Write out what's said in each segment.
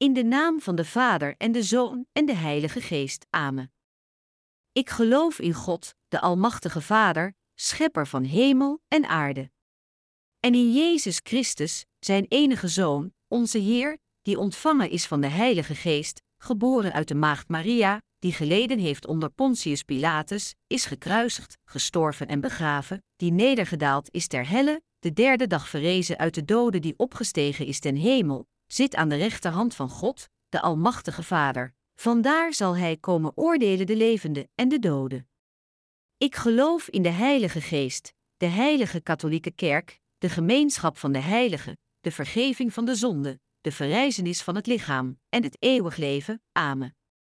In de naam van de Vader en de Zoon en de Heilige Geest. Amen. Ik geloof in God, de Almachtige Vader, schepper van hemel en aarde. En in Jezus Christus, zijn enige Zoon, onze Heer, die ontvangen is van de Heilige Geest, geboren uit de maagd Maria, die geleden heeft onder Pontius Pilatus, is gekruisigd, gestorven en begraven, die nedergedaald is ter helle, de derde dag verrezen uit de doden, die opgestegen is ten hemel, zit aan de rechterhand van God, de Almachtige Vader. Vandaar zal hij komen oordelen de levenden en de doden. Ik geloof in de Heilige Geest, de heilige katholieke kerk, de gemeenschap van de heiligen, de vergeving van de zonden, de verrijzenis van het lichaam en het eeuwig leven. Amen.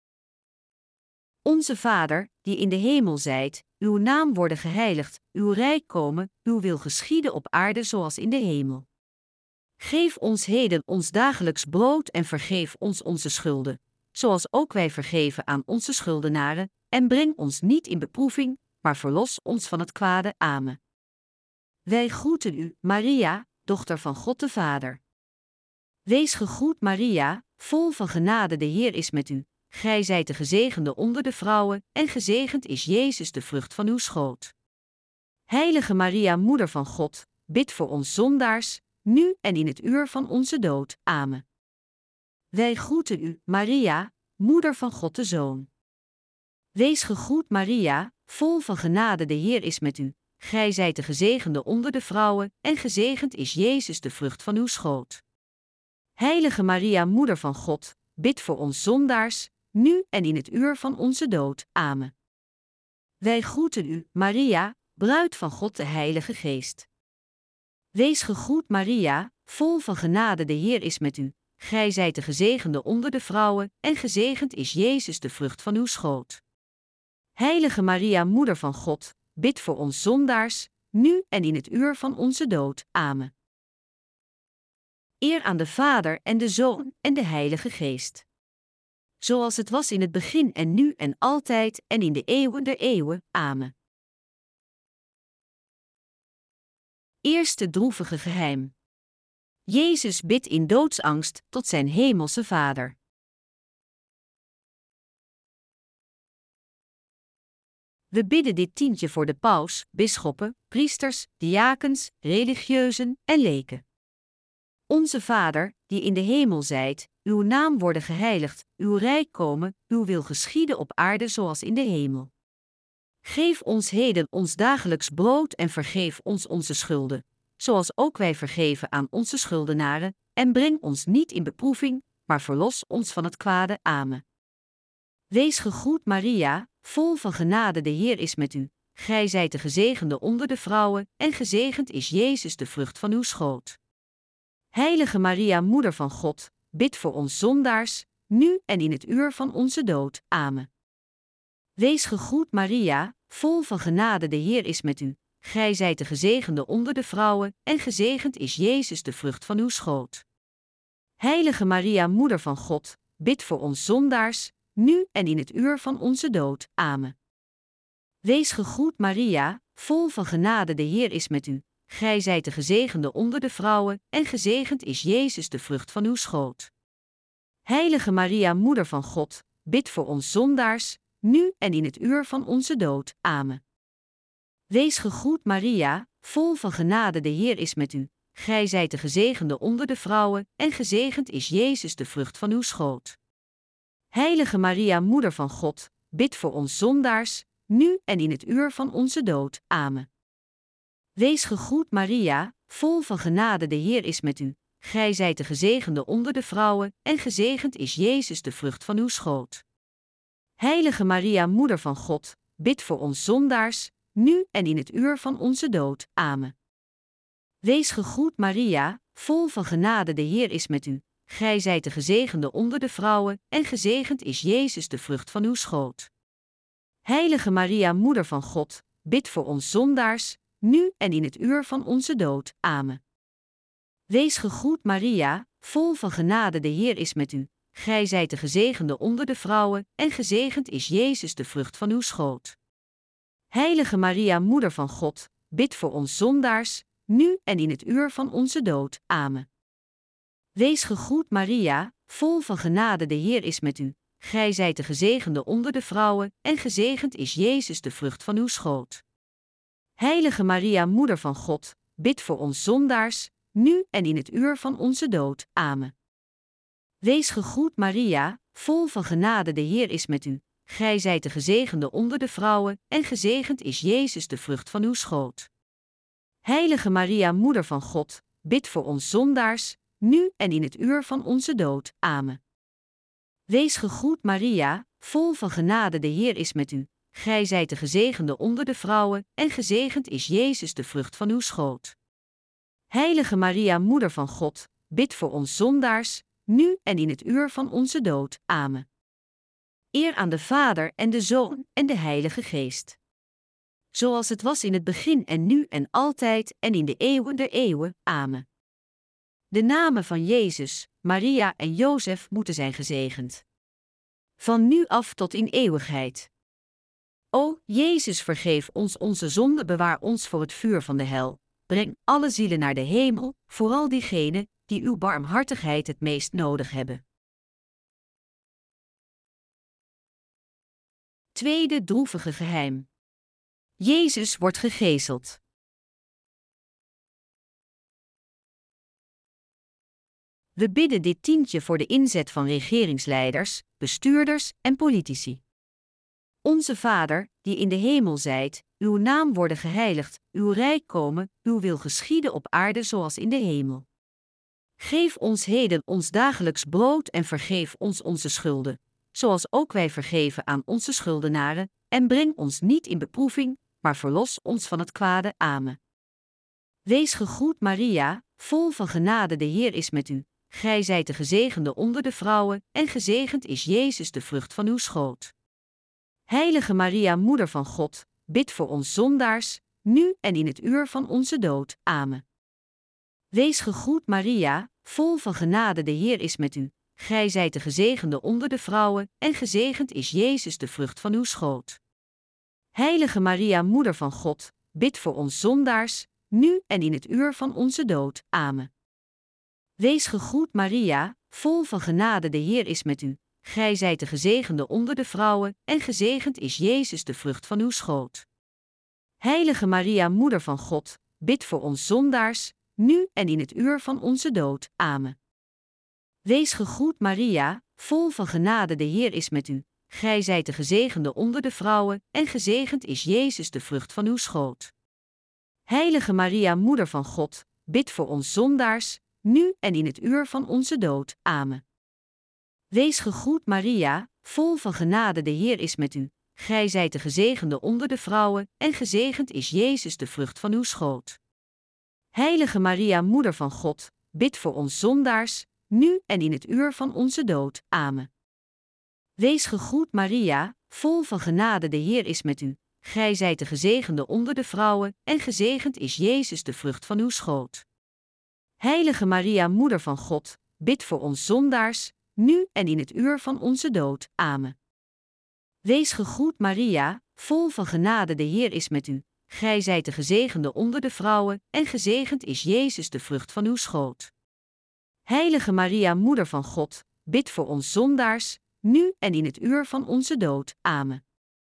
Onze Vader, die in de hemel zijt, uw naam worden geheiligd, uw rijk komen, uw wil geschieden op aarde zoals in de hemel. Geef ons heden ons dagelijks brood en vergeef ons onze schulden, zoals ook wij vergeven aan onze schuldenaren, en breng ons niet in beproeving, maar verlos ons van het kwade. Amen. Wij groeten u, Maria, dochter van God de Vader. Wees gegroet, Maria, vol van genade, de Heer is met u. Gij zijt de gezegende onder de vrouwen, en gezegend is Jezus, de vrucht van uw schoot. Heilige Maria, Moeder van God, bid voor ons zondaars, nu en in het uur van onze dood. Amen. Wij groeten u, Maria, Moeder van God de Zoon. Wees gegroet, Maria, vol van genade, de Heer is met u. Gij zijt de gezegende onder de vrouwen, en gezegend is Jezus, de vrucht van uw schoot. Heilige Maria, Moeder van God, bid voor ons zondaars, nu en in het uur van onze dood. Amen. Wij groeten u, Maria, bruid van God de Heilige Geest. Wees gegroet, Maria, vol van genade, de Heer is met u. Gij zijt de gezegende onder de vrouwen, en gezegend is Jezus, de vrucht van uw schoot. Heilige Maria, Moeder van God, bid voor ons zondaars, nu en in het uur van onze dood. Amen. Eer aan de Vader en de Zoon en de Heilige Geest. Zoals het was in het begin en nu en altijd en in de eeuwen der eeuwen. Amen. Eerste droevige geheim. Jezus bidt in doodsangst tot zijn hemelse Vader. We bidden dit tientje voor de paus, bisschoppen, priesters, diakens, religieuzen en leken. Onze Vader, die in de hemel zijt, uw naam worden geheiligd, uw rijk komen, uw wil geschieden op aarde zoals in de hemel. Geef ons heden ons dagelijks brood en vergeef ons onze schulden, zoals ook wij vergeven aan onze schuldenaren, en breng ons niet in beproeving, maar verlos ons van het kwade. Amen. Wees gegroet, Maria, vol van genade, de Heer is met u. Gij zijt de gezegende onder de vrouwen, en gezegend is Jezus, de vrucht van uw schoot. Heilige Maria, Moeder van God, bid voor ons zondaars, nu en in het uur van onze dood. Amen. Wees gegroet, Maria, vol van genade, de Heer is met u. Gij zijt de gezegende onder de vrouwen, en gezegend is Jezus, de vrucht van uw schoot. Heilige Maria, Moeder van God, bid voor ons zondaars, nu en in het uur van onze dood. Amen. Wees gegroet, Maria, vol van genade, de Heer is met u. Gij zijt de gezegende onder de vrouwen, en gezegend is Jezus, de vrucht van uw schoot. Heilige Maria, Moeder van God, bid voor ons zondaars, nu en in het uur van onze dood. Amen. Wees gegroet, Maria, vol van genade, de Heer is met u. Gij zijt de gezegende onder de vrouwen, en gezegend is Jezus, de vrucht van uw schoot. Heilige Maria, Moeder van God, bid voor ons zondaars, nu en in het uur van onze dood. Amen. Wees gegroet, Maria, vol van genade, de Heer is met u. Gij zijt de gezegende onder de vrouwen, en gezegend is Jezus, de vrucht van uw schoot. Heilige Maria, Moeder van God, bid voor ons zondaars, nu en in het uur van onze dood. Amen. Wees gegroet, Maria, vol van genade, de Heer is met u. Gij zijt de gezegende onder de vrouwen, en gezegend is Jezus, de vrucht van uw schoot. Heilige Maria, Moeder van God, bid voor ons zondaars, nu en in het uur van onze dood. Amen. Wees gegroet, Maria, vol van genade, de Heer is met u. Gij zijt de gezegende onder de vrouwen, en gezegend is Jezus, de vrucht van uw schoot. Heilige Maria, Moeder van God, bid voor ons zondaars, nu en in het uur van onze dood. Amen. Wees gegroet, Maria, vol van genade, de Heer is met u. Gij zijt de gezegende onder de vrouwen, en gezegend is Jezus, de vrucht van uw schoot. Heilige Maria, Moeder van God, bid voor ons zondaars, nu en in het uur van onze dood. Amen. Wees gegroet, Maria, vol van genade, de Heer is met u. Gij zijt de gezegende onder de vrouwen, en gezegend is Jezus, de vrucht van uw schoot. Heilige Maria, Moeder van God, bid voor ons zondaars, nu en in het uur van onze dood. Amen. Wees gegroet, Maria, vol van genade, de Heer is met u. Gij zijt de gezegende onder de vrouwen, en gezegend is Jezus, de vrucht van uw schoot. Heilige Maria, Moeder van God, bid voor ons zondaars, nu en in het uur van onze dood. Amen. Eer aan de Vader en de Zoon en de Heilige Geest. Zoals het was in het begin en nu en altijd en in de eeuwen der eeuwen. Amen. De namen van Jezus, Maria en Jozef moeten zijn gezegend. Van nu af tot in eeuwigheid. O, Jezus, vergeef ons onze zonde, bewaar ons voor het vuur van de hel. Breng alle zielen naar de hemel, vooral diegenen die uw barmhartigheid het meest nodig hebben. Tweede droevige geheim. Jezus wordt gegezeld. We bidden dit tientje voor de inzet van regeringsleiders, bestuurders en politici. Onze Vader, die in de hemel zijt, uw naam worden geheiligd, uw rijk komen, uw wil geschieden op aarde zoals in de hemel. Geef ons heden ons dagelijks brood en vergeef ons onze schulden, zoals ook wij vergeven aan onze schuldenaren, en breng ons niet in beproeving, maar verlos ons van het kwade. Amen. Wees gegroet, Maria, vol van genade, de Heer is met u. Gij zijt de gezegende onder de vrouwen, en gezegend is Jezus, de vrucht van uw schoot. Heilige Maria, Moeder van God, bid voor ons zondaars, nu en in het uur van onze dood. Amen. Wees gegroet, Maria, vol van genade, de Heer is met u. Gij zijt de gezegende onder de vrouwen, en gezegend is Jezus, de vrucht van uw schoot. Heilige Maria, Moeder van God, bid voor ons zondaars, nu en in het uur van onze dood. Amen. Wees gegroet, Maria, vol van genade, de Heer is met u. Gij zijt de gezegende onder de vrouwen, en gezegend is Jezus, de vrucht van uw schoot. Heilige Maria, Moeder van God, bid voor ons zondaars, nu en in het uur van onze dood. Amen. Wees gegroet, Maria, vol van genade, de Heer is met u. Gij zijt de gezegende onder de vrouwen, en gezegend is Jezus, de vrucht van uw schoot. Heilige Maria, Moeder van God, bid voor ons zondaars, nu en in het uur van onze dood. Amen. Wees gegroet, Maria, vol van genade, de Heer is met u. Gij zijt de gezegende onder de vrouwen, en gezegend is Jezus, de vrucht van uw schoot. Heilige Maria, Moeder van God, bid voor ons zondaars, nu en in het uur van onze dood. Amen. Wees gegroet, Maria, vol van genade, de Heer is met u. Gij zijt de gezegende onder de vrouwen, en gezegend is Jezus, de vrucht van uw schoot. Heilige Maria, Moeder van God, bid voor ons zondaars, nu en in het uur van onze dood. Amen. Wees gegroet, Maria, vol van genade, de Heer is met u. Gij zijt de gezegende onder de vrouwen, en gezegend is Jezus, de vrucht van uw schoot. Heilige Maria, Moeder van God, bid voor ons zondaars, nu en in het uur van onze dood. Amen.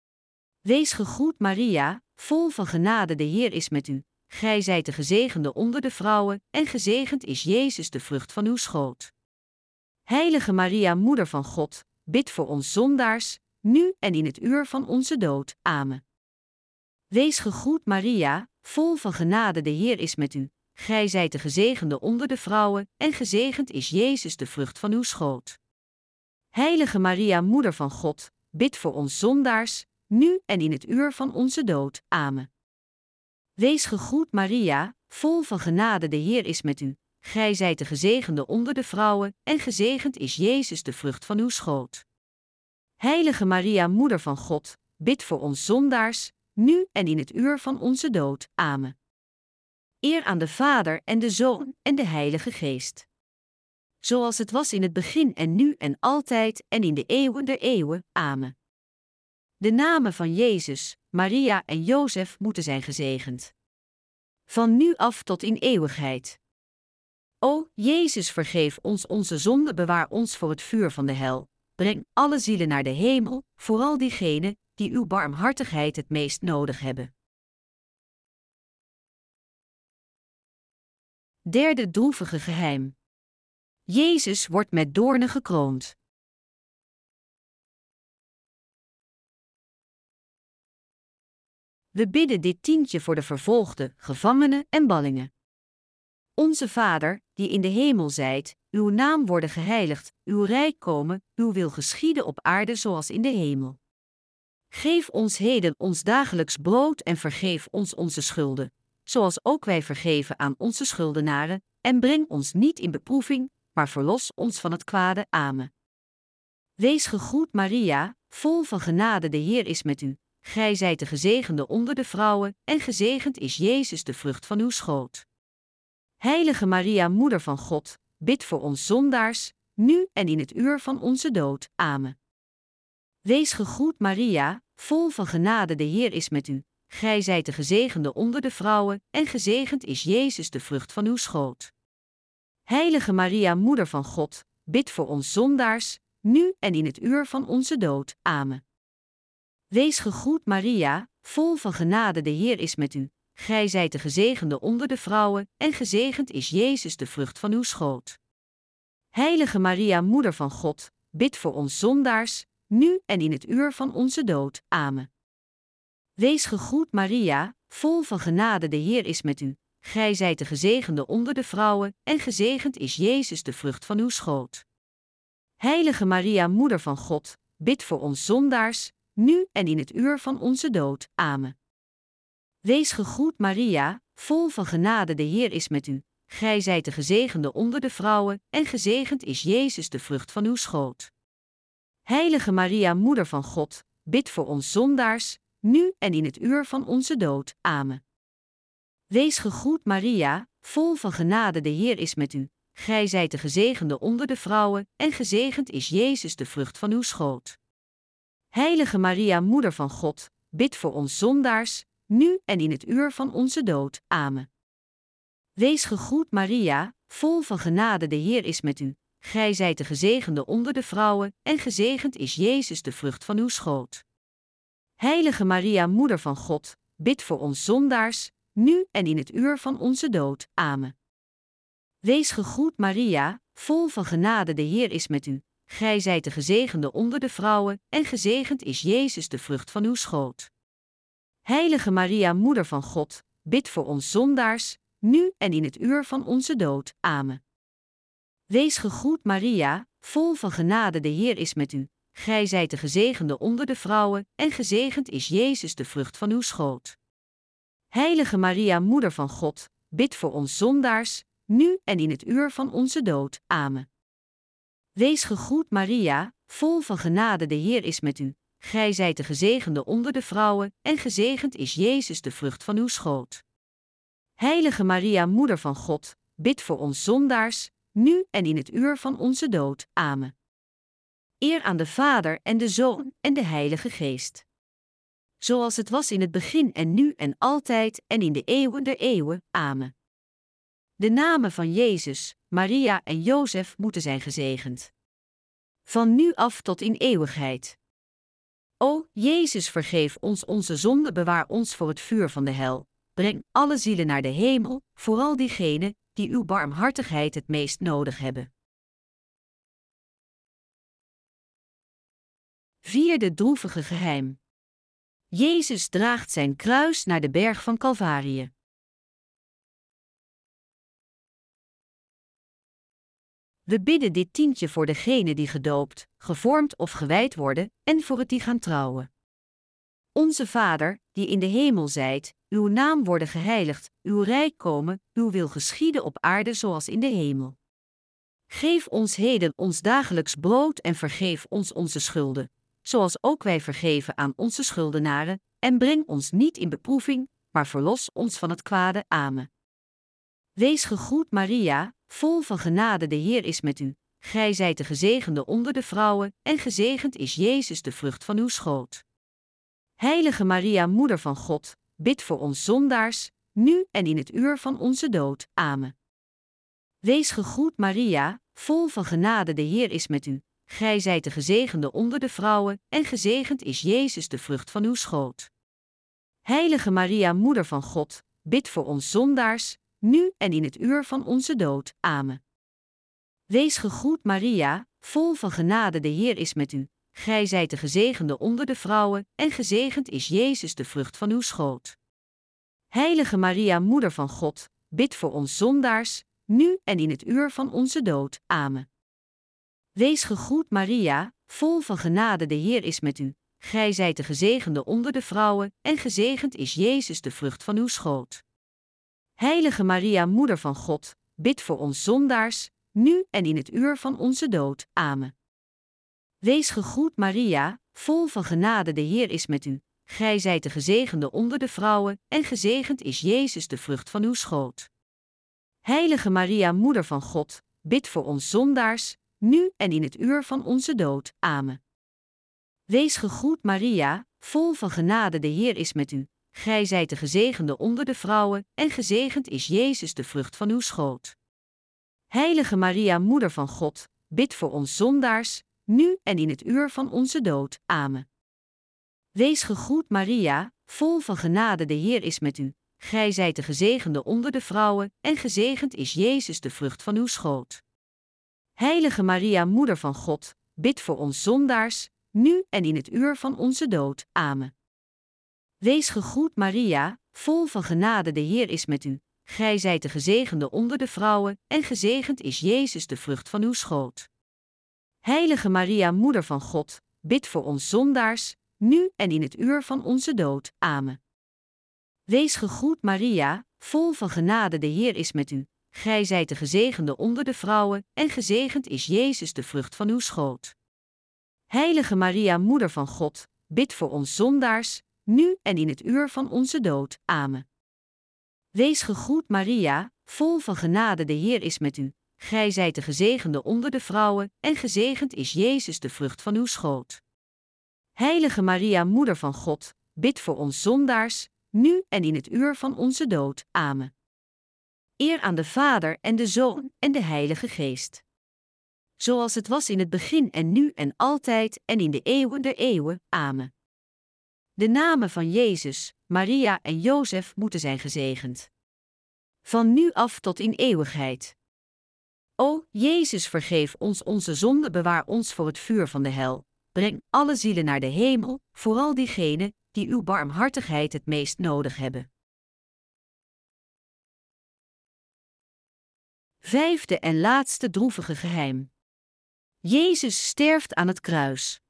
Wees gegroet, Maria, vol van genade, de Heer is met u. Gij zijt de gezegende onder de vrouwen, en gezegend is Jezus, de vrucht van uw schoot. Heilige Maria, Moeder van God, bid voor ons zondaars, nu en in het uur van onze dood. Amen. Wees gegroet, Maria, vol van genade, de Heer is met u. Gij zijt de gezegende onder de vrouwen, en gezegend is Jezus, de vrucht van uw schoot. Heilige Maria, Moeder van God, bid voor ons zondaars, nu en in het uur van onze dood. Amen. Wees gegroet, Maria, vol van genade, de Heer is met u. Gij zijt de gezegende onder de vrouwen, en gezegend is Jezus, de vrucht van uw schoot. Heilige Maria, Moeder van God, bid voor ons zondaars, nu en in het uur van onze dood. Amen. Eer aan de Vader en de Zoon en de Heilige Geest. Zoals het was in het begin en nu en altijd en in de eeuwen der eeuwen. Amen. De namen van Jezus, Maria en Jozef moeten zijn gezegend. Van nu af tot in eeuwigheid. O Jezus, vergeef ons onze zonden, bewaar ons voor het vuur van de hel. Breng alle zielen naar de hemel, vooral diegenen die uw barmhartigheid het meest nodig hebben. Derde droevige geheim. Jezus wordt met doornen gekroond. We bidden dit tientje voor de vervolgden, gevangenen en ballingen. Onze Vader, die in de hemel zijt, uw naam worden geheiligd, uw rijk komen, uw wil geschieden op aarde zoals in de hemel. Geef ons heden ons dagelijks brood en vergeef ons onze schulden, zoals ook wij vergeven aan onze schuldenaren, en breng ons niet in beproeving, maar verlos ons van het kwade. Amen. Wees gegroet Maria, vol van genade, de Heer is met u. Gij zijt de gezegende onder de vrouwen, en gezegend is Jezus, de vrucht van uw schoot. Heilige Maria, Moeder van God, bid voor ons zondaars, nu en in het uur van onze dood. Amen. Wees gegroet Maria, vol van genade, de Heer is met u. Gij zijt de gezegende onder de vrouwen, en gezegend is Jezus, de vrucht van uw schoot. Heilige Maria, Moeder van God, bid voor ons zondaars, nu en in het uur van onze dood. Amen. Wees gegroet Maria, vol van genade, de Heer is met u. Gij zijt de gezegende onder de vrouwen, en gezegend is Jezus, de vrucht van uw schoot. Heilige Maria, Moeder van God, bid voor ons zondaars, nu en in het uur van onze dood. Amen. Wees gegroet Maria, vol van genade, de Heer is met u. Gij zijt de gezegende onder de vrouwen, en gezegend is Jezus, de vrucht van uw schoot. Heilige Maria, Moeder van God, bid voor ons zondaars, nu en in het uur van onze dood. Amen. Wees gegroet Maria, vol van genade, de Heer is met u. Gij zijt de gezegende onder de vrouwen, en gezegend is Jezus, de vrucht van uw schoot. Heilige Maria, Moeder van God, bid voor ons zondaars, nu en in het uur van onze dood. Amen. Wees gegroet Maria, vol van genade, de Heer is met u. Gij zijt de gezegende onder de vrouwen, en gezegend is Jezus, de vrucht van uw schoot. Heilige Maria, Moeder van God, bid voor ons zondaars, nu en in het uur van onze dood. Amen. Wees gegroet Maria, vol van genade, de Heer is met u. Gij zijt de gezegende onder de vrouwen, en gezegend is Jezus, de vrucht van uw schoot. Heilige Maria, Moeder van God, bid voor ons zondaars, nu en in het uur van onze dood. Amen. Wees gegroet Maria, vol van genade, de Heer is met u. Gij zijt de gezegende onder de vrouwen, en gezegend is Jezus, de vrucht van uw schoot. Heilige Maria, Moeder van God, bid voor ons zondaars, nu en in het uur van onze dood. Amen. Wees gegroet Maria, vol van genade, de Heer is met u. Gij zijt de gezegende onder de vrouwen, en gezegend is Jezus, de vrucht van uw schoot. Heilige Maria, Moeder van God, bid voor ons zondaars, nu en in het uur van onze dood. Amen. Wees gegroet Maria, vol van genade, de Heer is met u. Gij zijt de gezegende onder de vrouwen, en gezegend is Jezus, de vrucht van uw schoot. Heilige Maria, Moeder van God, bid voor ons zondaars, nu en in het uur van onze dood. Amen. Eer aan de Vader en de Zoon en de Heilige Geest. Zoals het was in het begin en nu en altijd en in de eeuwen der eeuwen. Amen. De namen van Jezus, Maria en Jozef moeten zijn gezegend. Van nu af tot in eeuwigheid. O Jezus, vergeef ons onze zonden, bewaar ons voor het vuur van de hel. Breng alle zielen naar de hemel, vooral diegenen die uw barmhartigheid het meest nodig hebben. Vierde droevige geheim. Jezus draagt zijn kruis naar de berg van Calvarië. We bidden dit tientje voor degenen die gedoopt, gevormd of gewijd worden, en voor het die gaan trouwen. Onze Vader, die in de hemel zijt, uw naam worden geheiligd, uw rijk komen, uw wil geschieden op aarde zoals in de hemel. Geef ons heden ons dagelijks brood en vergeef ons onze schulden, zoals ook wij vergeven aan onze schuldenaren, en breng ons niet in beproeving, maar verlos ons van het kwade. Amen. Wees gegroet Maria, vol van genade, de Heer is met u. Gij zijt de gezegende onder de vrouwen, en gezegend is Jezus, de vrucht van uw schoot. Heilige Maria, Moeder van God, bid voor ons zondaars, nu en in het uur van onze dood. Amen. Wees gegroet Maria, vol van genade, de Heer is met u. Gij zijt de gezegende onder de vrouwen, en gezegend is Jezus, de vrucht van uw schoot. Heilige Maria, Moeder van God, bid voor ons zondaars, nu en in het uur van onze dood. Amen. Wees gegroet Maria, vol van genade, de Heer is met u. Gij zijt de gezegende onder de vrouwen, en gezegend is Jezus, de vrucht van uw schoot. Heilige Maria, Moeder van God, bid voor ons zondaars, nu en in het uur van onze dood. Amen. Wees gegroet Maria, vol van genade, de Heer is met u. Gij zijt de gezegende onder de vrouwen, en gezegend is Jezus, de vrucht van uw schoot. Heilige Maria, Moeder van God, bid voor ons zondaars, nu en in het uur van onze dood. Amen. Wees gegroet Maria, vol van genade, de Heer is met u. Gij zijt de gezegende onder de vrouwen, en gezegend is Jezus, de vrucht van uw schoot. Heilige Maria, Moeder van God, bid voor ons zondaars, nu en in het uur van onze dood. Amen. Wees gegroet Maria, vol van genade, de Heer is met u. Gij zijt de gezegende onder de vrouwen, en gezegend is Jezus, de vrucht van uw schoot. Heilige Maria, Moeder van God, bid voor ons zondaars, nu en in het uur van onze dood. Amen. Wees gegroet Maria, vol van genade, de Heer is met u. Gij zijt de gezegende onder de vrouwen, en gezegend is Jezus, de vrucht van uw schoot. Heilige Maria, Moeder van God, bid voor ons zondaars, nu en in het uur van onze dood. Amen. Wees gegroet Maria, vol van genade, de Heer is met u. Gij zijt de gezegende onder de vrouwen, en gezegend is Jezus, de vrucht van uw schoot. Heilige Maria, Moeder van God, bid voor ons zondaars, nu en in het uur van onze dood. Amen. Wees gegroet Maria, vol van genade, de Heer is met u. Gij zijt de gezegende onder de vrouwen, en gezegend is Jezus, de vrucht van uw schoot. Heilige Maria, Moeder van God, bid voor ons zondaars, nu en in het uur van onze dood. Amen. Wees gegroet Maria, vol van genade, de Heer is met u. Gij zijt de gezegende onder de vrouwen, en gezegend is Jezus, de vrucht van uw schoot. Heilige Maria, Moeder van God, bid voor ons zondaars, nu en in het uur van onze dood. Amen. Eer aan de Vader en de Zoon en de Heilige Geest. Zoals het was in het begin en nu en altijd en in de eeuwen der eeuwen. Amen. De namen van Jezus, Maria en Jozef moeten zijn gezegend. Van nu af tot in eeuwigheid. O, Jezus, vergeef ons onze zonden, bewaar ons voor het vuur van de hel. Breng alle zielen naar de hemel, vooral diegenen die uw barmhartigheid het meest nodig hebben. Vijfde en laatste droevige geheim. Jezus sterft aan het kruis.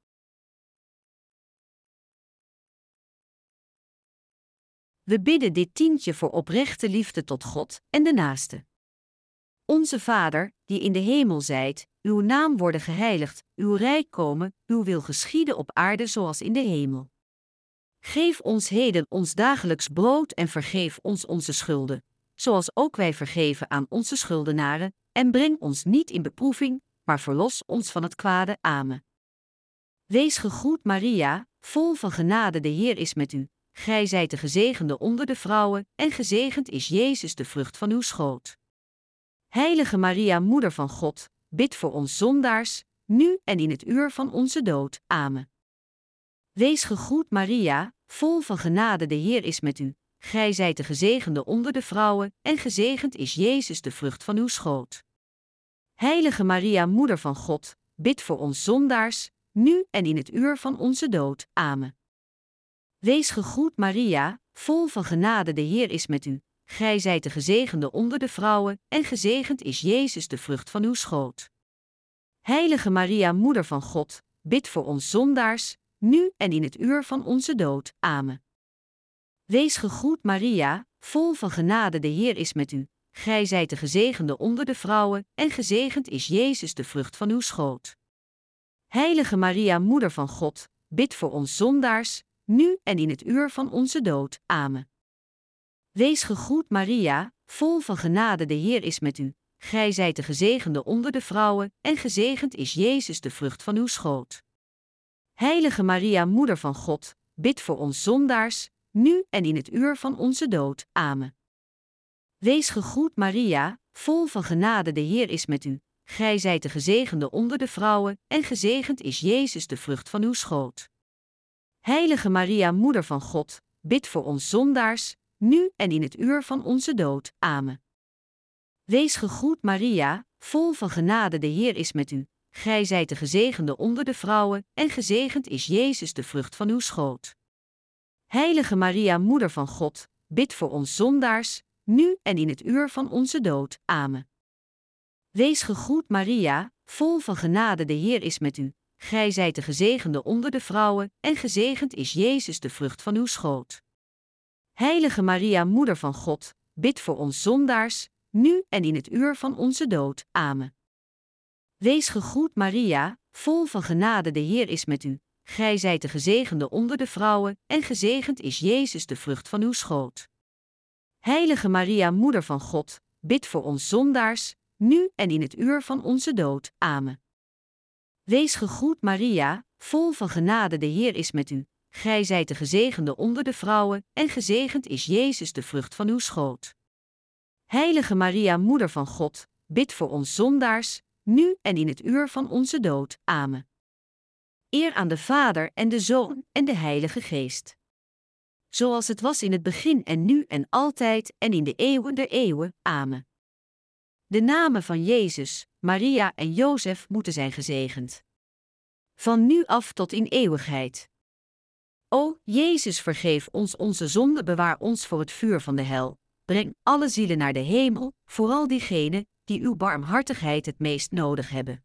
We bidden dit tientje voor oprechte liefde tot God en de naaste. Onze Vader, die in de hemel zijt, uw naam worden geheiligd, uw rijk komen, uw wil geschieden op aarde zoals in de hemel. Geef ons heden ons dagelijks brood en vergeef ons onze schulden, zoals ook wij vergeven aan onze schuldenaren, en breng ons niet in beproeving, maar verlos ons van het kwade. Amen. Wees gegroet Maria, vol van genade, de Heer is met u. Gij zijt de gezegende onder de vrouwen, en gezegend is Jezus, de vrucht van uw schoot. Heilige Maria, Moeder van God, bid voor ons zondaars, nu en in het uur van onze dood. Amen. Wees gegroet Maria, vol van genade, de Heer is met u. Gij zijt de gezegende onder de vrouwen, en gezegend is Jezus, de vrucht van uw schoot. Heilige Maria, Moeder van God, bid voor ons zondaars, nu en in het uur van onze dood. Amen. Wees gegroet Maria, vol van genade, de Heer is met u. Gij zijt de gezegende onder de vrouwen, en gezegend is Jezus, de vrucht van uw schoot. Heilige Maria, Moeder van God, bid voor ons zondaars, nu en in het uur van onze dood. Amen. Wees gegroet Maria, vol van genade, de Heer is met u. Gij zijt de gezegende onder de vrouwen, en gezegend is Jezus, de vrucht van uw schoot. Heilige Maria, Moeder van God, bid voor ons zondaars, nu en in het uur van onze dood. Amen. Wees gegroet Maria, vol van genade, de Heer is met u. Gij zijt de gezegende onder de vrouwen, en gezegend is Jezus, de vrucht van uw schoot. Heilige Maria, Moeder van God, bid voor ons zondaars, nu en in het uur van onze dood. Amen. Wees gegroet Maria, vol van genade, de Heer is met u. Gij zijt de gezegende onder de vrouwen, en gezegend is Jezus, de vrucht van uw schoot. Heilige Maria, Moeder van God, bid voor ons zondaars, nu en in het uur van onze dood. Amen. Wees gegroet Maria, vol van genade, de Heer is met u. Gij zijt de gezegende onder de vrouwen, en gezegend is Jezus, de vrucht van uw schoot. Heilige Maria, Moeder van God, bid voor ons zondaars, nu en in het uur van onze dood. Amen. Wees gegroet Maria, vol van genade, de Heer is met u. Gij zijt de gezegende onder de vrouwen, en gezegend is Jezus, de vrucht van uw schoot. Heilige Maria, Moeder van God, bid voor ons zondaars, nu en in het uur van onze dood. Amen. Wees gegroet Maria, vol van genade, de Heer is met u. Gij zijt de gezegende onder de vrouwen, en gezegend is Jezus, de vrucht van uw schoot. Heilige Maria, Moeder van God, bid voor ons zondaars, nu en in het uur van onze dood. Amen. Wees gegroet Maria, vol van genade, de Heer is met u. Gij zijt de gezegende onder de vrouwen, en gezegend is Jezus, de vrucht van uw schoot. Heilige Maria, Moeder van God, bid voor ons zondaars, nu en in het uur van onze dood. Amen. Eer aan de Vader en de Zoon en de Heilige Geest. Zoals het was in het begin en nu en altijd en in de eeuwen der eeuwen. Amen. De namen van Jezus, Maria en Jozef moeten zijn gezegend. Van nu af tot in eeuwigheid. O, Jezus, vergeef ons onze zonde, bewaar ons voor het vuur van de hel. Breng alle zielen naar de hemel, vooral diegenen die uw barmhartigheid het meest nodig hebben.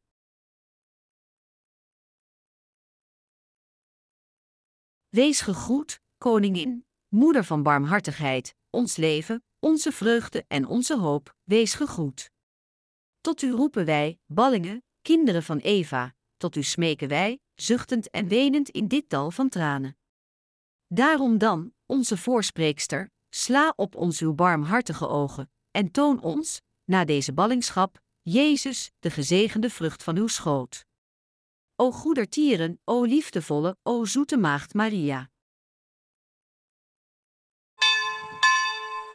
Wees gegroet, Koningin, Moeder van barmhartigheid, ons leven, onze vreugde en onze hoop, wees gegroet. Tot u roepen wij, ballingen, kinderen van Eva, tot u smeken wij, zuchtend en wenend in dit dal van tranen. Daarom dan, onze voorspreekster, sla op ons uw barmhartige ogen, en toon ons, na deze ballingschap, Jezus, de gezegende vrucht van uw schoot. O goedertieren, o liefdevolle, o zoete maagd Maria.